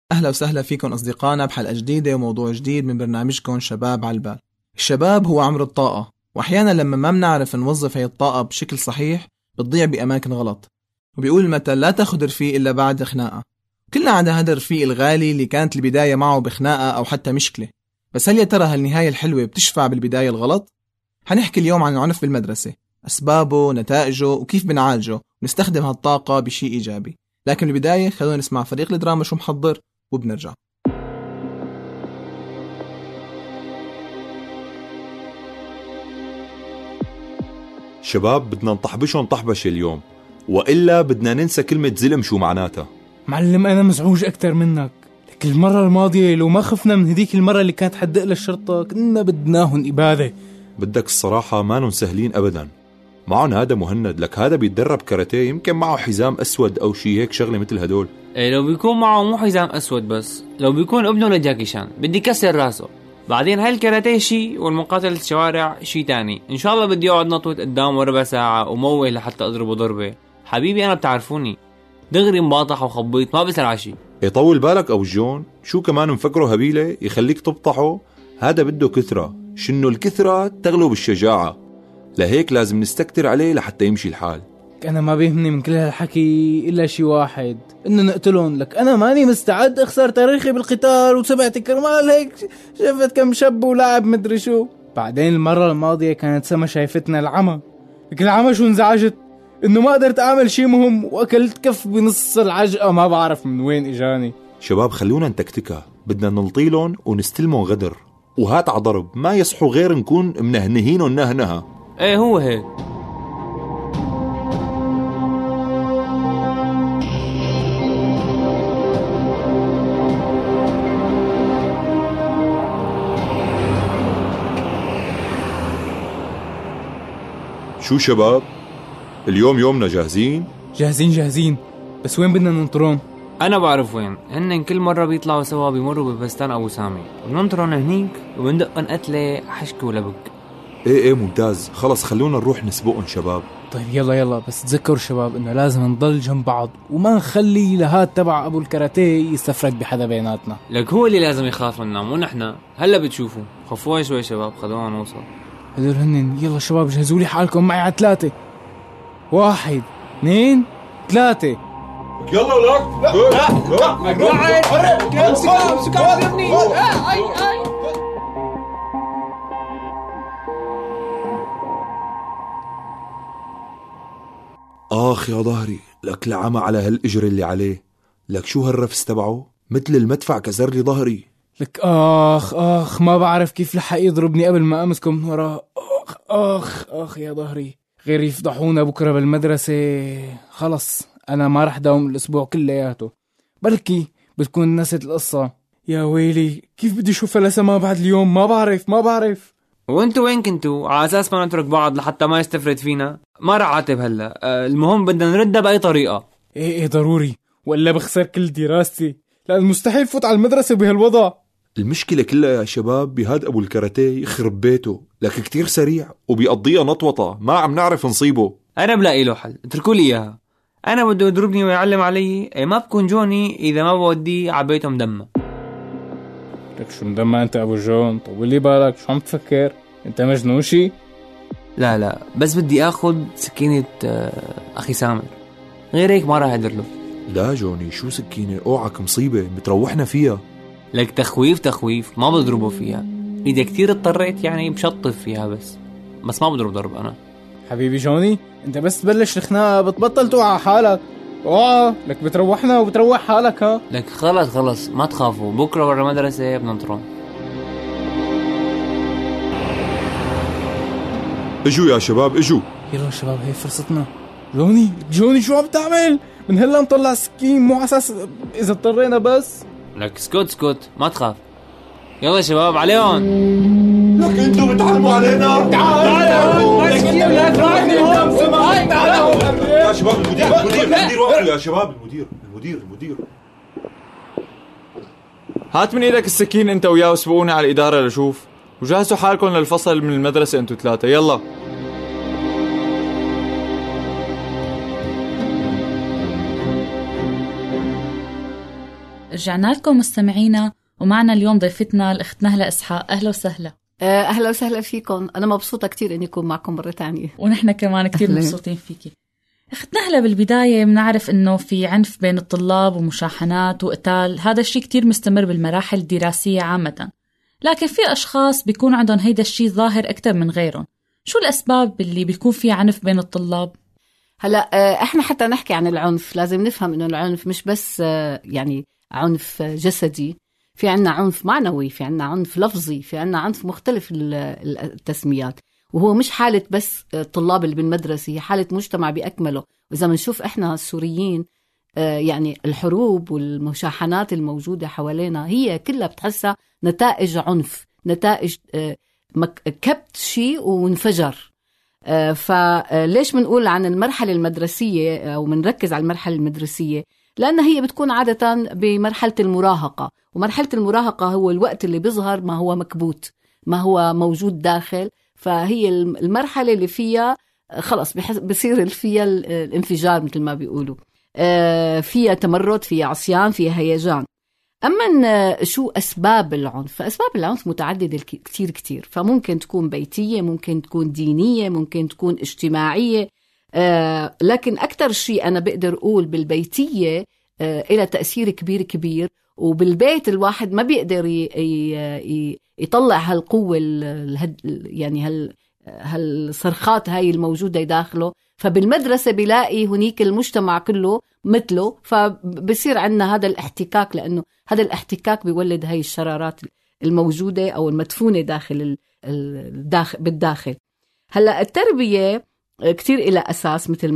أهلا وسهلا فيكم أصدقائنا بحلقة جديدة وموضوع جديد من برنامجكم شباب على البال. الشباب هو عمر الطاقة، وأحيانا لما ما بنعرف نوظف هي الطاقة بشكل صحيح بتضيع بأماكن غلط. وبيقول المثل لا تاخد رفيق إلا بعد خناقة. كلنا عندنا هذا الرفيق الغالي اللي كانت البداية معه بخناقة أو حتى مشكلة، بس هل يا ترى هالنهاية الحلوة بتشفع بالبداية الغلط؟ هنحكي اليوم عن العنف بالمدرسة، أسبابه، نتائجه، وكيف بنعالجه ونستخدم هالطاقة بشيء إيجابي. لكن البداية خلونا نسمع فريق الدراما شو محضر وبنرجع. شباب بدنا نطحبشهم طحبشة اليوم، وإلا بدنا ننسى كلمة زلم شو معناتها. معلم أنا مزعوج أكتر منك، لك المرة الماضية لو ما خفنا من هديك المرة اللي كانت حدق للشرطة كنا بدناهن إبادة. بدك الصراحة مانن سهلين أبدا. معهم هذا مهند، لك هذا بيتدرب كاراتيه، يمكن معه حزام أسود أو شي هيك شغلة مثل هدول. لو بيكون معه مو حزام أسود بس، لو بيكون ابنه لجاكي شان بدي كسر راسه. بعدين هاي الكاراتيه شي والمقاتلة الشوارع شي تاني. إن شاء الله بدي أقعد نطوة قدامه ربع ساعة وموه لحتى أضربه ضربة. حبيبي أنا بتعرفوني دغري مباطح وخبيط ما بسرع شي. يطول بالك أو جون، شو كمان مفكره هبيلة يخليك تبطحه؟ هذا بده كثرة، شنو الكثرة تغلب الشجاعة، لهيك لازم نستكتر عليه لحتى يمشي الحال. أنا ما بيهمني من كل هالحكي إلا شي واحد، إنه نقتلون. لك أنا ماني مستعد أخسر تاريخي بالقتال وسبعتي كرمال هيك شفت كم شاب ولاعب مدري شو. بعدين المرة الماضية كانت سما شايفتنا العمى، لك العمى شو انزعجت إنه ما قدرت أعمل شي مهم وأكلت كف بنص العجقة ما بعرف من وين إجاني. شباب خلونا نتكتكها، بدنا نلطيلون ونستلمون غدر وهات عضرب، ما يصحوا غير نكون منهنهين ونهنها. ايه هو هيك. شو شباب اليوم يومنا جاهزين؟ جاهزين، بس وين بدنا ننطرون؟ أنا بعرف وين هن، كل مرة بيطلعوا سوا بيمروا ببستان أبو سامي، بننطرون هنيك وبندقن قتلة حشك ولبك. ايه ممتاز، خلص خلونا نروح نسبقهم شباب. طيب يلا بس تذكروا شباب انه لازم نضل جنب بعض وما نخلي لهاد تبع ابو الكاراتيه يستفرد بحدا بيناتنا. لك هو اللي لازم يخاف منا مو نحن. هلا بتشوفوا، خفوا شوي شباب، خلونا نوصل. هذول هنن. يلا شباب جهزوا لي حالكم معي على 3 1 2 3. يلا ولك آخ يا ظهري، لك العمى على هالإجر اللي عليه. لك شو هالرفس تبعه مثل المدفع كسر لي ظهري. لك آخ ما بعرف كيف لحق يضربني قبل ما أمسكم من وراه. آخ يا ظهري، غير يفضحونا بكرة بالمدرسة. خلص أنا ما رح داوم الأسبوع كلياته، بلكي بتكون نسيت القصة. يا ويلي كيف بدي أشوفها لسما بعد اليوم؟ ما بعرف. وانتوا وين كنتوا؟ على اساس ما نترك بعض لحتى ما يستفرد فينا. ما رح عاتب هلا. المهم بدنا نردها باي طريقه. ايه ضروري، ولا بخسر كل دراستي، لأن مستحيل فوت على المدرسة بهالوضع. المشكلة كلها يا شباب بهاد أبو الكاراتيه يخرب بيته، لك كتير سريع وبيقضيها نطوطة ما عم نعرف نصيبه. انا بلاقي له حل، اتركوا لي اياها. انا بده يضربني ويعلم علي. ما بكون جوني اذا ما بودي عبيته مدمى. لك شو مدمى انت ابو جون؟ طول لي بالك، شو عم تفكر؟ انت مجنوشي؟ لا بس بدي اخذ سكينة اخي سامر، غير هيك ما راح اقدر له. لا جوني شو سكينة، اوعك مصيبة بتروحنا فيها. لك تخويف ما بضربه فيها. اذا كتير اضطريت يعني بشطف فيها بس ما بضرب ضرب انا. حبيبي جوني انت بس تبلش الخناقة بتبطل توعى حالك. لك بتروحنا وبتروح حالك. ها لك خلص ما تخافوا، بكرة ورا مدرسة بننطرون. اجوا يا شباب اجوا. يلا شباب هي فرصتنا. جوني شو عم تعمل؟ من هلا نطلع سكين مو اساس اذا اضطرينا بس. لك اسكت ما تخاف. يلا شباب عليهم. لك انتوا بتعلموا علينا. تعالوا يا شباب. المدير وقفوا يا شباب. المدير هات من ايدك السكين انت وياه وسبقوني على الإدارة لشوف، وجهزوا حالكم للفصل من المدرسة انتوا 3. يلا رجعنا لكم مستمعينا، ومعنا اليوم ضيفتنا الأخت نهلة إسحاق. أهلا وسهلا. أهلا وسهلا فيكم. أنا مبسوطة كتير إني أكون معكم مرة تانية. ونحن كمان كتير مبسوطين فيكي. أخت نهلة، بالبداية بنعرف إنه في عنف بين الطلاب ومشاحنات وقتال، هذا الشيء كتير مستمر بالمراحل الدراسية عامة، لكن في أشخاص بيكون عندهم هيدا الشيء ظاهر أكتر من غيرهم. شو الأسباب اللي بيكون فيها عنف بين الطلاب؟ هلا احنا حتى نحكي عن العنف لازم نفهم انه العنف مش بس يعني عنف جسدي، في عنا عنف معنوي، في عنا عنف لفظي، في عنا عنف مختلف التسميات، وهو مش حالة بس الطلاب اللي بالمدرسة، هي حالة مجتمع بأكمله. وإذا منشوف احنا السوريين يعني الحروب والمشاحنات الموجودة حوالينا هي كلها بتحسها نتائج عنف، نتائج كبت شيء وانفجر. فليش منقول عن المرحلة المدرسية أو منركز على المرحلة المدرسية؟ لأن هي بتكون عادة بمرحلة المراهقة، ومرحلة المراهقة هو الوقت اللي بيظهر ما هو مكبوت، ما هو موجود داخل. فهي المرحلة اللي فيها خلص بصير فيها الانفجار مثل ما بيقولوا، فيها تمرد، فيها عصيان، فيها هيجان. أما شو أسباب العنف؟ فأسباب العنف متعددة كتير، فممكن تكون بيتية، ممكن تكون دينية، ممكن تكون اجتماعية، لكن أكتر شيء أنا بقدر أقول بالبيتية إلى تأثير كبير، وبالبيت الواحد ما بيقدر يطلع هالقوة يعني هالصرخات هاي الموجودة داخله، فبالمدرسة بيلاقي هنيك المجتمع كله مثله، فبصير عندنا هذا الاحتكاك، لأنه هذا الاحتكاك بيولد هاي الشرارات الموجودة أو المدفونة بالداخل. هلأ التربية كتير إلى أساس مثل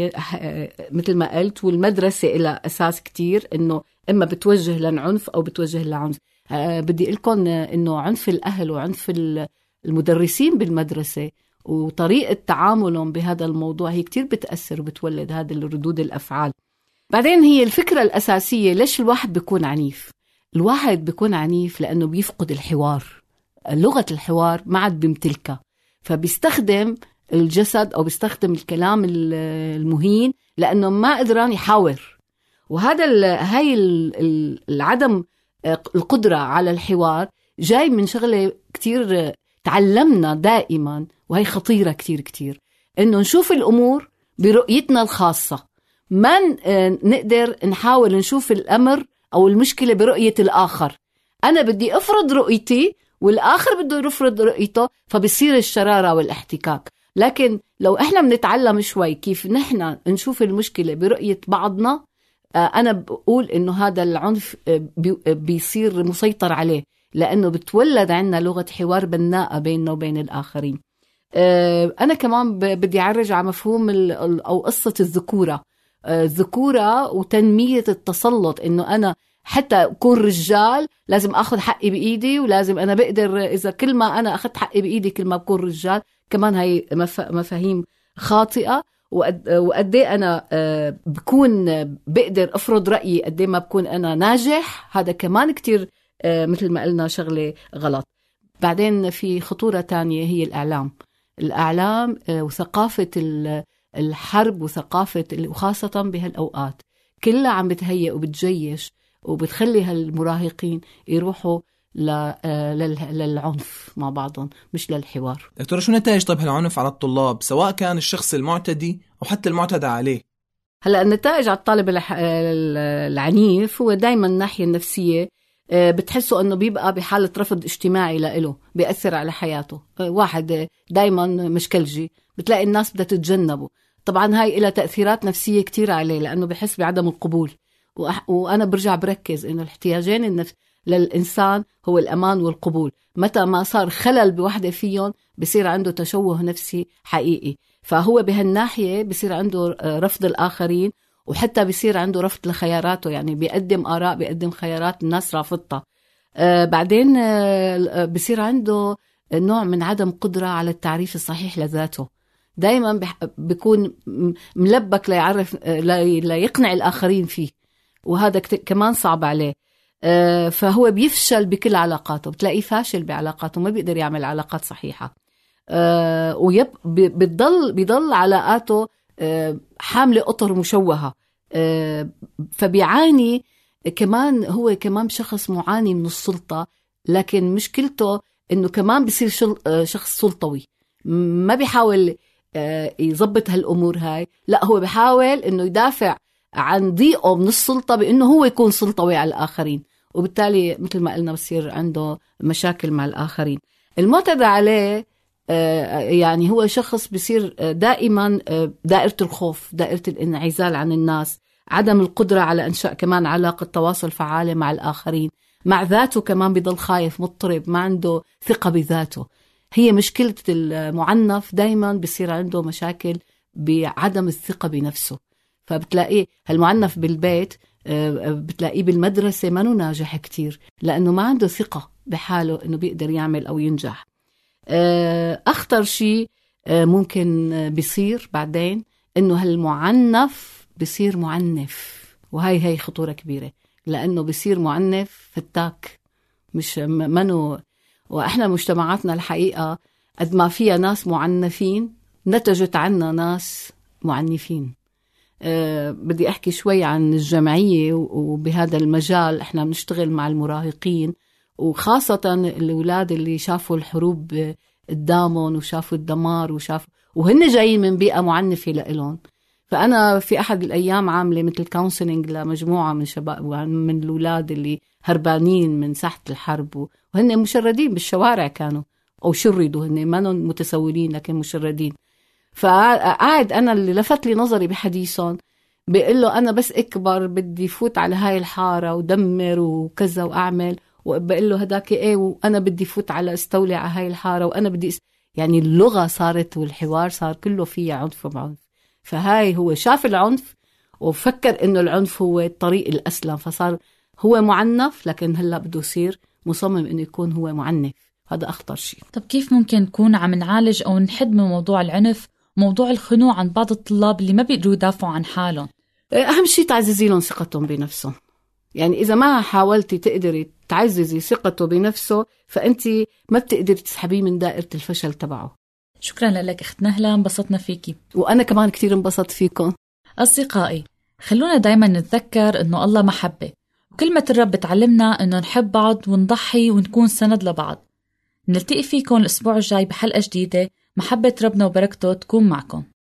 ما قلت، والمدرسة إلى أساس كتير، إنه إما بتوجه للعنف أو بتوجه للعنف. بدي أقولكم إنه عنف الأهل وعنف المدرسين بالمدرسة وطريقة تعاملهم بهذا الموضوع هي كتير بتأثر وبتولد هذا الردود الأفعال. بعدين هي الفكرة الأساسية، ليش الواحد بيكون عنيف؟ الواحد بيكون عنيف لأنه بيفقد الحوار، لغة الحوار ما عاد بيمتلكها، فبيستخدم الجسد أو بيستخدم الكلام المهين لأنه ما قدران يحاور. وهذا هاي العدم القدرة على الحوار جاي من شغلة كتير تعلمنا دائما، وهي خطيرة كتير، إنه نشوف الأمور برؤيتنا الخاصة، ما نقدر نحاول نشوف الأمر أو المشكلة برؤية الآخر. أنا بدي أفرض رؤيتي والآخر بده يفرض رؤيته، فبصير الشرارة والاحتكاك. لكن لو إحنا بنتعلم شوي كيف نحن نشوف المشكلة برؤية بعضنا، أنا بقول إنه هذا العنف بيصير مسيطر عليه، لأنه بتولد عنا لغة حوار بناءة بيننا وبين الآخرين. أنا كمان بدي أعرج على مفهوم أو قصة الذكورة وتنمية التسلط، إنه أنا حتى أكون رجال لازم أخذ حقي بإيدي، ولازم أنا بقدر إذا كل ما أنا أخذت حقي بإيدي كل ما بكون رجال. كمان هاي مفاهيم خاطئة. وقدي أنا بكون بقدر أفرض رأيي قدي ما بكون أنا ناجح، هذا كمان كتير مثل ما قلنا شغلة غلط. بعدين في خطورة تانية هي الأعلام وثقافة الحرب وثقافة وخاصة بهالأوقات كلها عم بتهيئ وبتجيش وبتخلي هالمراهقين يروحوا للعنف مع بعضهم مش للحوار. دكتورة، شو نتائج طيب هالعنف على الطلاب، سواء كان الشخص المعتدي أو حتى المعتدى عليه؟ هلأ النتائج على الطالب العنيف هو دايما الناحية النفسية، بتحسوا أنه بيبقى بحالة رفض اجتماعي له، بيأثر على حياته. واحد دايما مشكلجي بتلاقي الناس بدها تتجنبه. طبعا هاي إلى تأثيرات نفسية كتير عليه، لأنه بحس بعدم القبول. وأنا برجع بركز إنه الاحتياجين للإنسان هو الأمان والقبول. متى ما صار خلل بوحدة فيهم بصير عنده تشوه نفسي حقيقي، فهو بهالناحية بصير عنده رفض الآخرين، وحتى بصير عنده رفض لخياراته، يعني بيقدم آراء، بيقدم خيارات الناس رافضتها. بعدين بصير عنده نوع من عدم قدرة على التعريف الصحيح لذاته، دايما بيكون ملبك ليقنع الآخرين فيه، وهذا كمان صعب عليه. فهو بيفشل بكل علاقاته، بتلاقيه فاشل بعلاقاته، ما بيقدر يعمل علاقات صحيحة، بيضل علاقاته حاملة أطر مشوهة، فبيعاني كمان هو كمان شخص معاني من السلطة، لكن مشكلته إنه كمان بصير شخص سلطوي، ما بيحاول يضبط هالأمور هاي، لا هو بيحاول إنه يدافع عن ضيقه من السلطة بإنه هو يكون سلطوي على الآخرين، وبالتالي مثل ما قلنا بصير عنده مشاكل مع الآخرين. المعتدى عليه يعني هو شخص بصير دائما دائرة الخوف، دائرة الانعزال عن الناس، عدم القدرة على إنشاء كمان علاقة تواصل فعالة مع الآخرين، مع ذاته كمان بيضل خايف مضطرب، ما عنده ثقة بذاته. هي مشكلة المعنف دايما بيصير عنده مشاكل بعدم الثقة بنفسه، فبتلاقيه هالمعنف بالبيت بتلاقيه بالمدرسة ما ناجح كتير لأنه ما عنده ثقة بحاله إنه بيقدر يعمل أو ينجح. أخطر شيء ممكن بيصير بعدين إنه هالمعنف بيصير معنف، وهي خطورة كبيرة لأنه بيصير معنف فتاك، مش منو. وإحنا مجتمعاتنا الحقيقة قد ما فيها ناس معنفين نتجت عنا ناس معنفين. بدي أحكي شوي عن الجمعية، وبهذا المجال إحنا بنشتغل مع المراهقين، وخاصة الأولاد اللي شافوا الحروب قدامهم وشافوا الدمار وهن جايين من بيئة معنفة لإلهم. فأنا في أحد الأيام عاملة مثل كونسلينج لمجموعة من شباب من الأولاد اللي هربانين من ساحة الحرب، وهن مشردين بالشوارع كانوا أو شردوا، هن ما متسولين لكن مشردين. فقاعد أنا اللي لفت لي نظري بحديثهم بيقول له أنا بس أكبر بدي فوت على هاي الحارة ودمر وكذا وأعمل، وبقول له هداك إيه وأنا بدي فوت على استولي على هاي الحارة وأنا بدي يعني اللغة صارت والحوار صار كله فيه عنف وعنف. فهاي هو شاف العنف وفكر إنه العنف هو الطريق الأسلم، فصار هو معنف، لكن هلأ بده يصير مصمم إنه يكون هو معنف. هذا أخطر شيء. طب كيف ممكن نكون عم نعالج أو نحد من موضوع العنف، موضوع الخنوع عن بعض الطلاب اللي ما بيقدروا يدافعوا عن حالهم؟ أهم شيء تعززي لهم ثقتهم بنفسهم. يعني إذا ما حاولتي تقدري تعززي ثقته بنفسه فأنت ما بتقدري تسحبيه من دائرة الفشل تبعه. شكرا لك أخت نهلة، انبسطنا فيكي. وأنا كمان كتير انبسطت فيكم. أصدقائي، خلونا دايما نتذكر أنه الله محبة، وكلمة الرب بتعلمنا أنه نحب بعض ونضحي ونكون سند لبعض. نلتقي فيكم الأسبوع الجاي بحلقة جديدة. محبة ربنا وبركته تكون معكم.